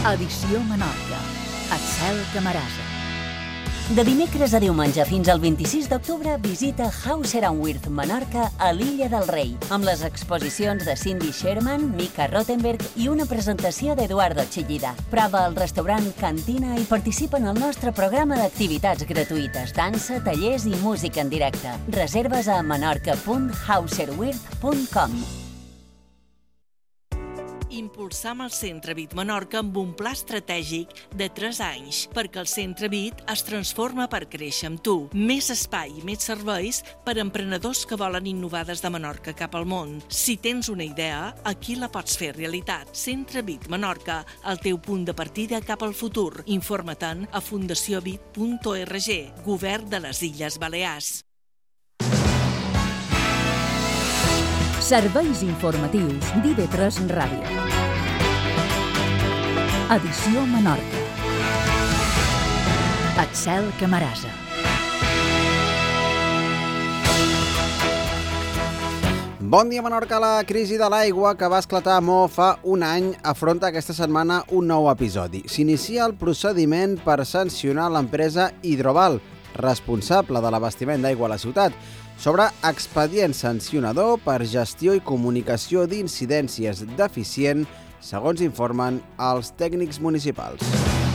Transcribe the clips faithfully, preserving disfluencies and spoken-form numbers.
Edició Menorca. Axel Camarasa. De dimecres a diumenge fins al vint-i-sis d'octubre visita Hauser and Wirth Menorca a l'Illa del Rei, amb les exposicions de Cindy Sherman, Mika Rottenberg i una presentació d'Eduardo Chillida. Prova al restaurant Cantina i participa en el nostre programa d'activitats gratuïtes, dansa, tallers i música en directe. Reserves a menorca punt hauserwirth punt com. Impulsam el Centre Vid Menorca amb un pla estratègic de tres anys perquè el Centre Vid es transforma per créixer amb tu. Més espai i més serveis per a emprenedors que volen innovar des de Menorca cap al món. Si tens una idea, aquí la pots fer realitat. Centre Vid Menorca, el teu punt de partida cap al futur. Informa-te'n a fundació vid punt org, Govern de les Illes Balears. Serveis informatius d'I V tres Ràdio. Edició Menorca. Axel Camarasa. Bon dia, Menorca. La crisi de l'aigua que va esclatar a Mo fa un any afronta aquesta setmana un nou episodi. S'inicia el procediment per sancionar l'empresa Hidroval, responsable de l'abastiment d'aigua a la ciutat, sobre expedient sancionador per gestió i comunicació d'incidències deficient, segons informen els tècnics municipals.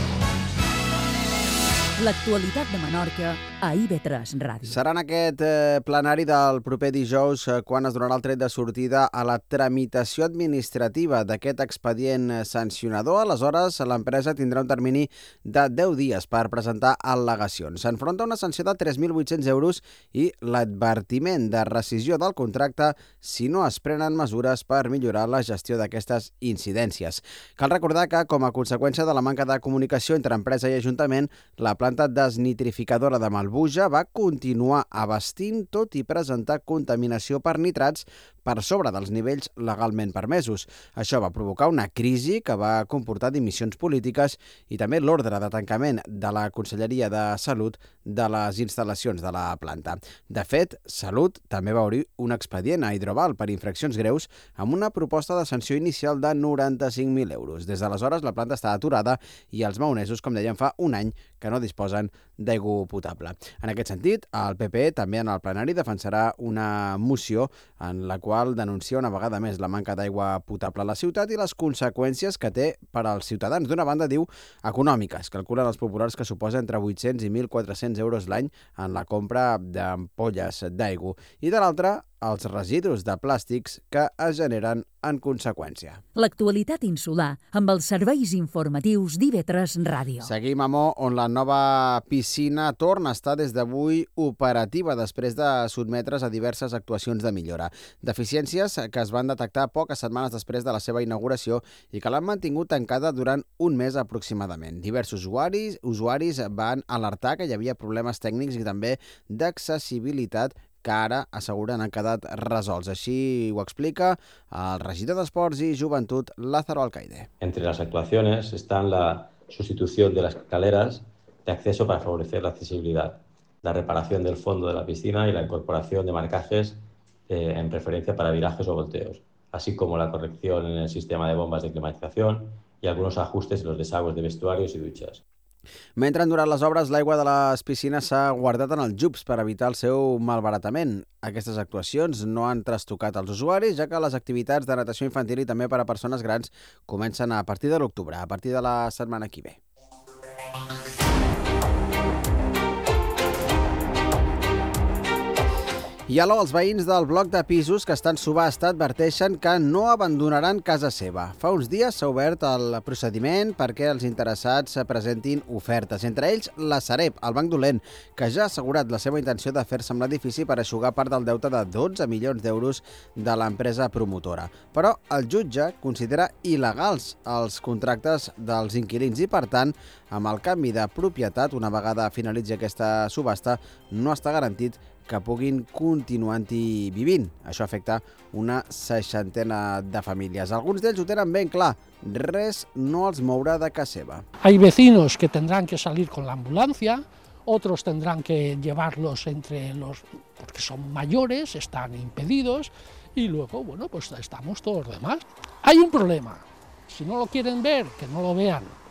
L'actualitat de Menorca a I V tres Ràdio. Serà en aquest eh, plenari del proper dijous eh, quan es donarà el tret de sortida a la tramitació administrativa d'aquest expedient sancionador. Aleshores, l'empresa tindrà un termini de deu dies per presentar al·legacions. S'enfronta a una sanció de tres mil vuit-cents euros i l'advertiment de rescissió del contracte si no es prenen mesures per millorar la gestió d'aquestes incidències. Cal recordar que, com a conseqüència de la manca de comunicació entre empresa i ajuntament, la planta desnitrificadora de Malbuja va continuar abastint tot i presentar contaminació per nitrats per sobre dels nivells legalment permesos. Això va provocar una crisi que va comportar dimissions polítiques i també l'ordre de tancament de la Conselleria de Salut de les instal·lacions de la planta. De fet, Salut també va obrir un expedient a Hidroval per infraccions greus amb una proposta de sanció inicial de noranta-cinc mil euros. Des d'aleshores, la planta està aturada i els maonesos, com dèiem, fa un any que no disposen d'aigua potable. En aquest sentit, el P P també en el plenari defensarà una moció en la qual denuncia una vegada més la manca d'aigua potable a la ciutat i les conseqüències que té per als ciutadans. D'una banda, diu, econòmiques. Calculen els populars que suposa entre vuit-cents i mil quatre-cents euros l'any en la compra d'ampolles d'aigua. I de l'altra, els residus de plàstics que es generen en conseqüència. L'actualitat insular amb els serveis informatius d'I V tres Ràdio. Seguim a Mo, on la nova piscina torna a estar des d'avui operativa després de sotmetre's a diverses actuacions de millora. Deficiències que es van detectar poques setmanes després de la seva inauguració i que l'han mantingut tancada durant un mes aproximadament. Diversos usuaris, usuaris van alertar que hi havia problemes tècnics i també d'accessibilitat que ara asseguren han quedat resolts. Així ho explica el regidor d'Esports i Joventut, Lázaro Alcaide. Entre las actuaciones están la sustitución de las escaleras de acceso para favorecer la accesibilidad, la reparación del fondo de la piscina y la incorporación de marcajes eh, en preferencia para virajes o volteos, así como la corrección en el sistema de bombas de climatización y algunos ajustes en los desagües de vestuarios y duchas. Mentre han durat les obres, l'aigua de les piscines s'ha guardat en els jubs per evitar el seu malbaratament. Aquestes actuacions no han trastocat els usuaris, ja que les activitats de natació infantil i també per a persones grans comencen a partir de l'octubre, a partir de la setmana que ve. I alhora, els veïns del bloc de pisos que estan subhasta adverteixen que no abandonaran casa seva. Fa uns dies s'ha obert el procediment perquè els interessats presentin ofertes. Entre ells, la Sareb, el Banc Dolent, que ja ha assegurat la seva intenció de fer-se amb l'edifici per eixugar part del deute de dotze milions d'euros de l'empresa promotora. Però el jutge considera il·legals els contractes dels inquilins i, per tant, amb el canvi de propietat, una vegada finalitzi aquesta subhasta, no està garantit que puguin continuar-hi vivint. Això afecta una seixantena de famílies. Alguns d'ells ho tenen ben clar. Res no els mourà de casa seva. Hay vecinos que tendrán que salir con la ambulancia, otros tendrán que llevarlos entre los, porque son mayores, están impedidos, y luego, bueno, pues estamos todos los demás. Hay un problema. Si no lo quieren ver, que no lo vean.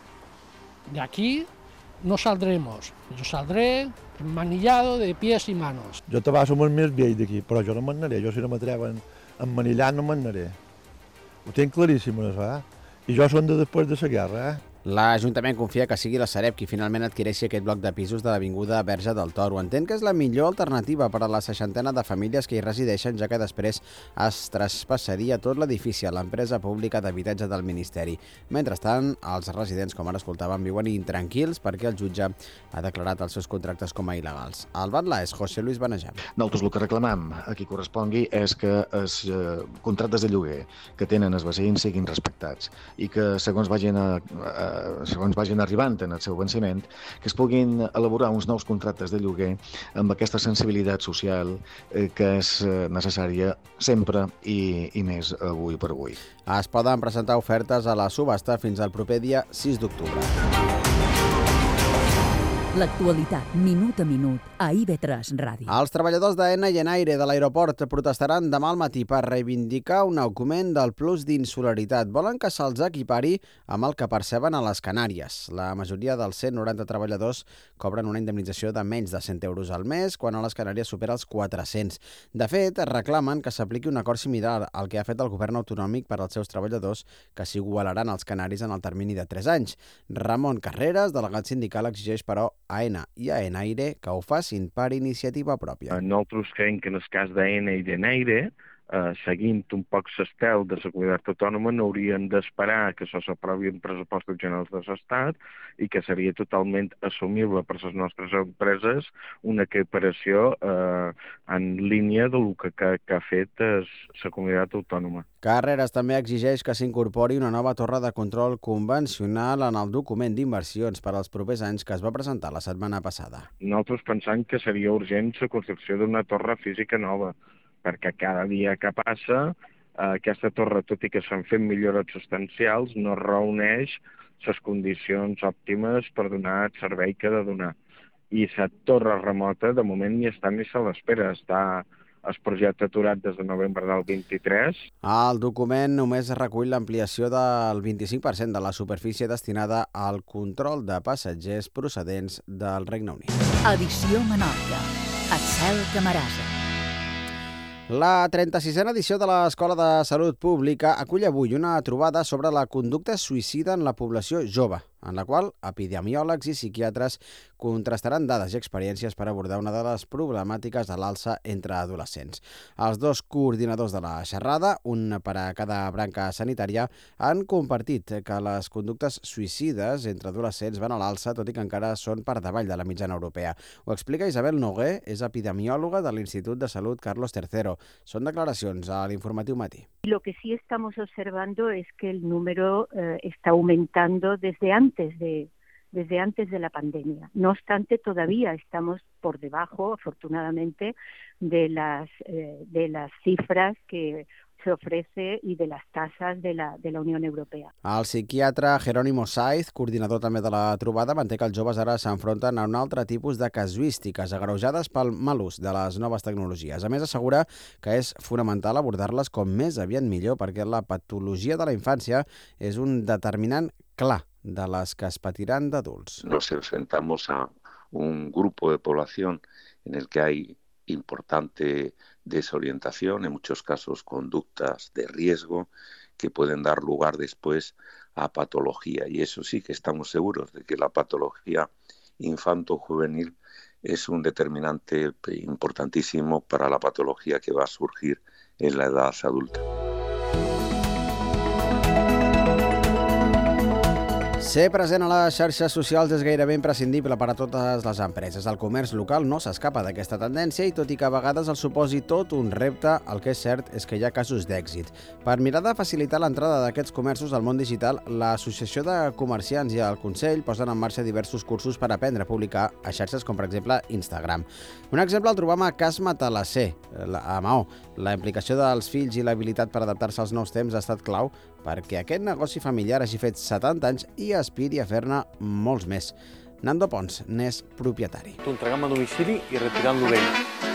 de aquí no saldremos. Yo saldré manillado de pies y manos. Jo te vas molt més vell d'aquí, però jo no me'n anaré. Jo si no m'atreuen emmanillat no me'n anaré. Ho tinc claríssim, això, eh? I jo som de després de la guerra, eh? L'Ajuntament confia que sigui la Sareb qui finalment adquireixi aquest bloc de pisos de l'avinguda Verge del Toro. Entén que és la millor alternativa per a la seixantena de famílies que hi resideixen, ja que després es traspassaria tot l'edifici a l'empresa pública d'habitatge del Ministeri. Mentrestant, els residents, com ara escoltàvem, viuen intranquils perquè el jutge ha declarat els seus contractes com a il·legals. El batlle és José Luis Benejam. Nosaltres el que reclamam a qui correspongui és que els eh, contractes de lloguer que tenen els veïns siguin respectats i que segons vagin a, a segons vagin arribant en el seu venciment, que es puguin elaborar uns nous contractes de lloguer amb aquesta sensibilitat social eh, que és necessària sempre i, i més avui per avui. Es poden presentar ofertes a la subhasta fins al proper dia sis d'octubre. L'actualitat, minut a minut, a I V tres Ràdio. Els treballadors d'Aena i Enaire de l'aeroport protestaran demà al matí per reivindicar un augment del plus d'insularitat. Volen que se'ls equipari amb el que perceben a les Canàries. La majoria dels cent noranta treballadors cobren una indemnització de menys de cent euros al mes, quan a les Canàries supera els quatre-cents. De fet, reclamen que s'apliqui un acord similar al que ha fet el govern autonòmic per als seus treballadors, que s'igualaran als canaris en el termini de tres anys. Ramon Carreras, delegat sindical, exigeix, però, a Aena i a Enaire que ho facin per iniciativa pròpia. Nosaltres creiem que en el cas d'Aena i d'Enaire, eh, seguint un poc l'estel de la comunitat autònoma, no haurien d'esperar que això s'aprovi en pressupostos generals de l'Estat i que seria totalment assumible per les nostres empreses una equiparació eh, en línia del que, que, que ha fet la comunitat autònoma. Carreras també exigeix que s'incorpori una nova torre de control convencional en el document d'inversions per als propers anys que es va presentar la setmana passada. Nosaltres pensam que seria urgent la construcció d'una torre física nova, perquè cada dia que passa eh, aquesta torre, tot i que s'han fet millores substancials, no reuneix les condicions òptimes per donar el servei que ha de donar. I la torre remota, de moment, ni està ni se l'espera. Està el projecte aturat des de novembre del vint-i-tres. El document només recull l'ampliació del vint-i-cinc per cent de la superfície destinada al control de passatgers procedents del Regne Unit. Edició Menorca. Axel Camarasa. La trenta-sisena edició de l'Escola de Salut Pública acull avui una trobada sobre la conducta suïcida en la població jove, en la qual epidemiòlegs i psiquiatres contrastaran dades i experiències per abordar una de les problemàtiques de l'alça entre adolescents. Els dos coordinadors de la xerrada, un per a cada branca sanitària, han compartit que les conductes suïcides entre adolescents van a l'alça, tot i que encara són per davall de la mitjana europea. Ho explica Isabel Nogué, és epidemiòloga de l'Institut de Salut Carlos tercero. Són declaracions a l'Informatiu Matí. Lo que sí estamos observando es que el número eh, está aumentando desde antes de desde antes de la pandemia. No obstante, todavía estamos por debajo, afortunadamente, de las eh, de las cifras que se ofrece y de las tasas de la, de la Unió Europea. El psiquiatre Jerónimo Saiz, coordinador també de la trobada, manté que els joves ara s'enfronten a un altre tipus de casuístiques agreujades pel mal ús de les noves tecnologies. A més, assegura que és fonamental abordar-les com més aviat millor perquè la patologia de la infància és un determinant clar de las que es patiran de adults. Nos enfrentamos a un grupo de población en el que hay importante desorientación, en muchos casos conductas de riesgo que pueden dar lugar después a patología. Y eso sí que estamos seguros de que la patología infanto-juvenil es un determinante importantísimo para la patología que va a surgir en la edad adulta. Ser present a les xarxes socials és gairebé imprescindible per a totes les empreses. El comerç local no s'escapa d'aquesta tendència i tot i que a vegades el suposi tot un repte, el que és cert és que hi ha casos d'èxit. Per mirar de facilitar l'entrada d'aquests comerços al món digital, l'Associació de Comerciants i el Consell posen en marxa diversos cursos per aprendre a publicar a xarxes com, per exemple, Instagram. Un exemple el trobam a Cas Matalasser, a Maó. La implicació dels fills i l'habilitat per adaptar-se als nous temps ha estat clau perquè aquest negoci familiar hagi fet setanta anys i aspiri a fer-ne molts més. Nando Pons n'és propietari. T'ho entregam a domicili i retirant-lo vell.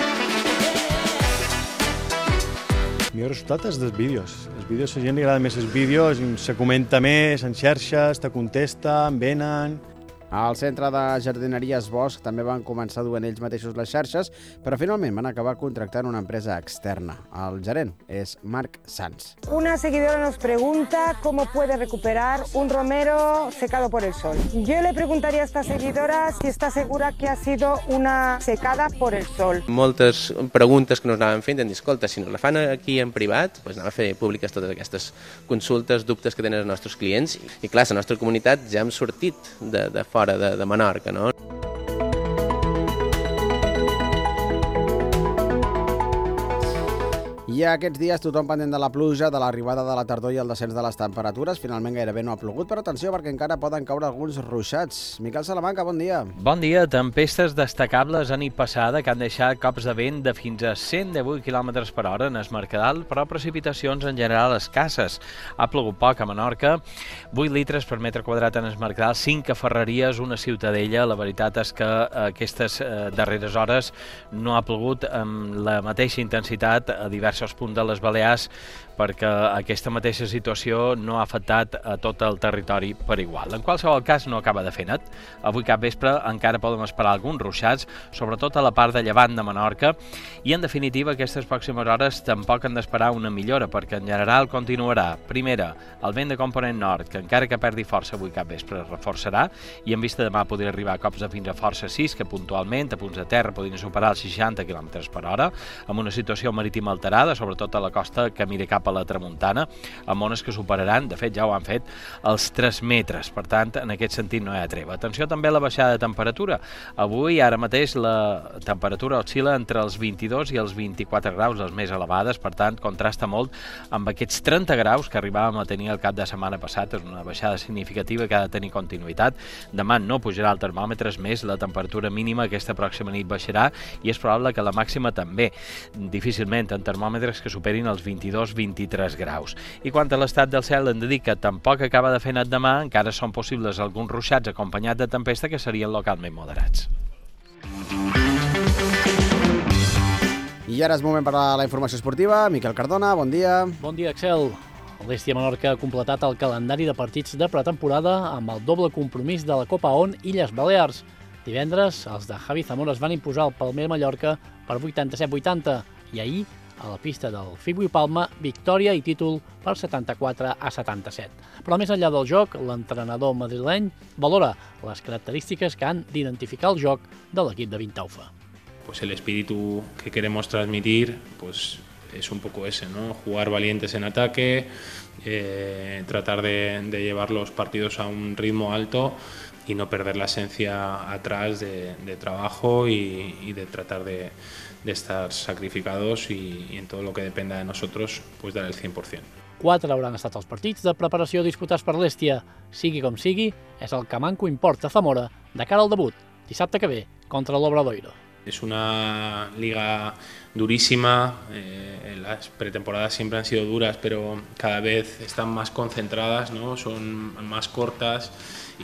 El millor resultat és dels vídeos. Els vídeos, a la gent li agrada més els vídeos, se comenta més en xarxes, te contesta, en venen. Al centre de jardineries Bosch també van començar duent ells mateixos les xarxes, però finalment van acabar contractant una empresa externa. El gerent és Marc Sanz. Una seguidora nos pregunta cómo puede recuperar un romero secado por el sol. Yo le preguntaría a esta seguidora si está segura que ha sido una secada por el sol. Moltes preguntes que nos anaven fent, hem dit, escolta, si nos la fan aquí en privat, doncs anem a fer públiques totes aquestes consultes, dubtes que tenen els nostres clients. I clar, la nostra comunitat ja hem sortit de, de fora de, de Menorca, no? I aquests dies tothom pendent de la pluja, de l'arribada de la tardor i el descens de les temperatures. Finalment gairebé no ha plogut, però atenció perquè encara poden caure alguns ruixats. Miquel Salamanca, bon dia. Bon dia. Tempestes destacables a nit passada que han deixat cops de vent de fins a cent divuit quilòmetres per hora en es Mercadal, però precipitacions en general escasses. Ha plogut poc a Menorca, vuit litres per metre quadrat en es Mercadal, cinc a Ferreries, una ciutadella. La veritat és que aquestes darreres hores no ha plogut amb la mateixa intensitat a diversos punts de les Balears, perquè aquesta mateixa situació no ha afectat a tot el territori per igual. En qualsevol cas, no acaba de fer net. Avui cap vespre encara podem esperar alguns ruixats, sobretot a la part de llevant de Menorca, i en definitiva aquestes pròximes hores tampoc han d'esperar una millora, perquè en general continuarà. Primera, el vent de component nord, que encara que perdi força avui cap vespre es reforçarà, i en vista demà podria arribar a cops de fins a força sis, que puntualment a punts de terra podrien superar els seixanta quilòmetres per hora, amb una situació marítima alterada, sobretot a la costa que mira cap a la tramuntana, amb ones que superaran, de fet ja ho han fet, els tres metres. Per tant, en aquest sentit no hi ha treva. Atenció també a la baixada de temperatura. Avui, ara mateix, la temperatura oscil·la entre els vint-i-dos i els vint-i-quatre graus, les més elevades, per tant, contrasta molt amb aquests trenta graus que arribàvem a tenir el cap de setmana passat. És una baixada significativa que ha de tenir continuïtat. Demà no pujarà el termòmetre, és més, la temperatura mínima aquesta pròxima nit baixarà i és probable que la màxima també. Difícilment en termòmetres que superin els vint-i-dos vint-i-tres graus. I quant a l'estat del cel, hem de dir que tampoc acaba de fer net demà, encara són possibles alguns ruixats acompanyats de tempesta que serien localment moderats. I ara és moment per a la informació esportiva. Miquel Cardona, bon dia. Bon dia, Axel. El Lèstia Menorca ha completat el calendari de partits de pretemporada amb el doble compromís de la Copa O N Illes Balears. Divendres, els de Javi Zamora es van imposar al Palmer Mallorca per vuitanta-set vuitanta i ahir, a la pista del Fibui Palma, victòria i títol per setanta-quatre a setanta-set. Però més enllà del joc, l'entrenador madrileny valora les característiques que han d'identificar el joc de l'equip de Vintaufa. Pues el espíritu que queremos transmitir pues es un poco ese, ¿no? Jugar valientes en ataque, eh, tratar de, de llevar los partidos a un ritmo alto y no perder la esencia atrás de, de trabajo y, y de tratar de, de estar sacrificados y, y en todo lo que dependa de nosotros, pues dar el cien por cien. Quatre hauran estat els partits de preparació disputats per l'Hèstia. Sigui com sigui, és el que manco importa a Zamora de cara al debut, dissabte que ve, contra l'Obradoiro. Es una liga durísima, eh, las pretemporadas siempre han sido duras, pero cada vez están más concentradas, ¿no? Son más cortas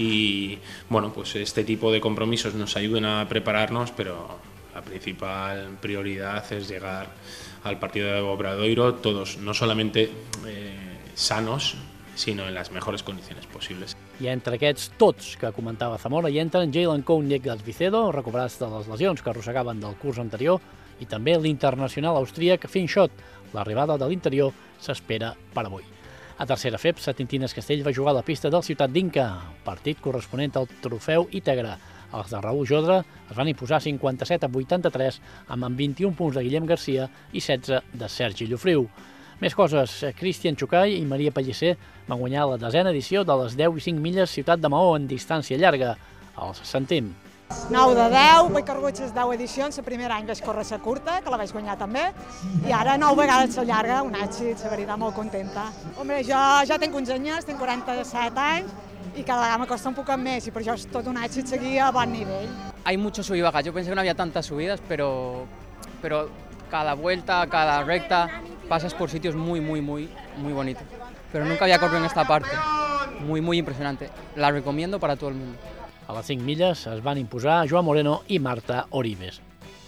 y bueno, pues este tipo de compromisos nos ayudan a prepararnos, pero la principal prioridad es llegar al partido de Obradoiro, todos no solamente eh, sanos, sino en las mejores condiciones posibles. I entre aquests tots que comentava Zamora hi entren Jalen Cone i Eglas Vicedo, recuperats de les lesions que arrossegaven del curs anterior, i també l'internacional austríac Finn Schott. L'arribada de l'interior s'espera per avui. A tercera F E P, Satintines Castell va jugar a la pista del Ciutat d'Inca, partit corresponent al trofeu Íntegre. Els de Raül Jodra es van imposar cinquanta-set a vuitanta-tres amb vint-i-un punts de Guillem Garcia i setze de Sergi Llofriu. Més coses, Cristian Xucai i Maria Pellicer van guanyar la desena edició de les deu i cinc milles Ciutat de Maó en distància llarga. Els sentim. nou de deu, vaig corregut les deu edicions, el primer any vaig córrer la curta, que la vaig guanyar també, i ara nou vegades la llarga, un èxit, la veritat, molt contenta. Hombre, jo ja tinc uns anys, tinc quaranta-set anys, y cada vegada me costa un poco més, y por eso es todo un èxit seguir a bon nivell. Hay mucho sub y bajas, yo pensé que no había tantas subidas, pero, pero cada vuelta, cada recta, pasas por sitios muy, muy, muy, muy bonitos. Pero nunca había corrido en esta parte, muy, muy impresionante. La recomiendo para todo el mundo. A les cinc milles es van imposar Joan Moreno i Marta Oribes.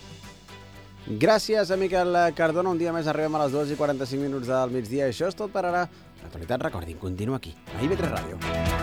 Gràcies a Miquel Cardona. Un dia més arribem a les dues i quaranta-cinc minuts del migdia. Això és tot per ara. L'actualitat, recordin, continua aquí, a I V tres Ràdio.